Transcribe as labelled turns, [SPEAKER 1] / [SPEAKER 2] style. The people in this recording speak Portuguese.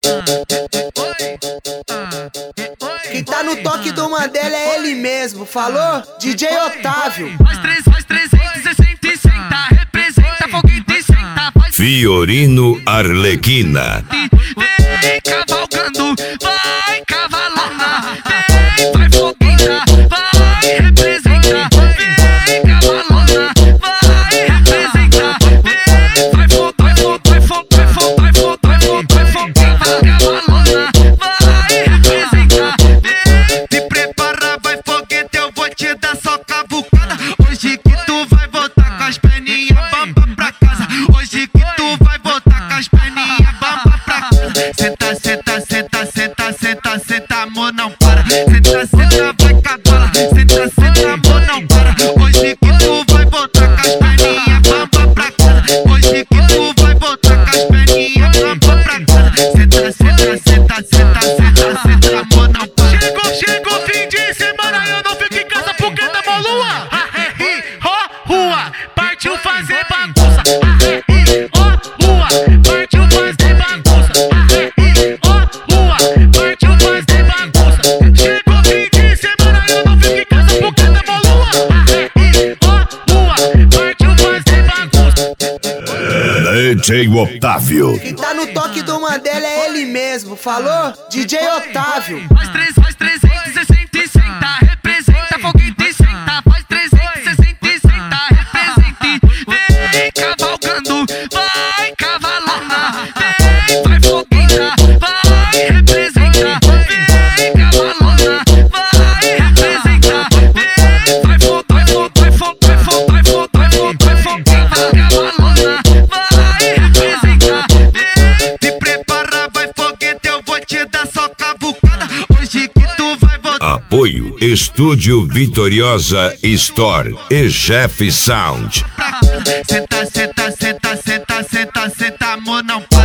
[SPEAKER 1] Quem tá no toque do Mandela é ele mesmo, falou? DJ Otávio.
[SPEAKER 2] Faz 360, representa foguete e senta.
[SPEAKER 3] Fiorino Arlequina.
[SPEAKER 2] Vem cavalgando, vai cavalona. Vem, vai fogueira, vai representa. Vem cavalona, vai representa. Vem, vai fogueira, cavalona, vai representa. Vem, te prepara, vai foguete, eu vou te dar só cavucada. Hoje que tu vai voltar com as perninhas bamba pra casa. Hoje que tu vai voltar com as perninhas bamba pra casa. Senta, senta, senta, senta, senta, senta, amor não para. Senta, senta, vai cagola. Senta, senta, amor não para. Hoje que tu vai voltar com as perninhas bamba pra casa. Hoje que tu vai voltar com as perninhas bamba pra casa. Senta, senta, senta, senta, senta, senta, amor não para. Chegou o fim de semana, eu não fico em casa porque tá mó lua. Rua, partiu fazer bagunça. Rua, partiu fazer bagunça. Rua, partiu fazer bagunça. Chegou o fim de semana, eu não fico em casa porque tá mó lua. Rua, partiu fazer bagunça.
[SPEAKER 3] DJ Otávio.
[SPEAKER 1] Quem tá no toque do Mandela é ele mesmo, falou? DJ Otávio.
[SPEAKER 2] Faz 360, representa foguete e senta. Faz 360, representa. Vem cavalgando, vai cavalona. Vem, vai fogueira, vai representa. Vem cavalona, vai representa. Vem, vai fogueira, cavalona, vai representa. Vem, te prepara, vai foguete, eu vou te dar só cavucada. Hoje que tu vai voltar.
[SPEAKER 3] Apoio Estúdio Vitoriosa Store e Jeff Sound.
[SPEAKER 2] Senta, senta, senta, senta, senta, senta, amor não para.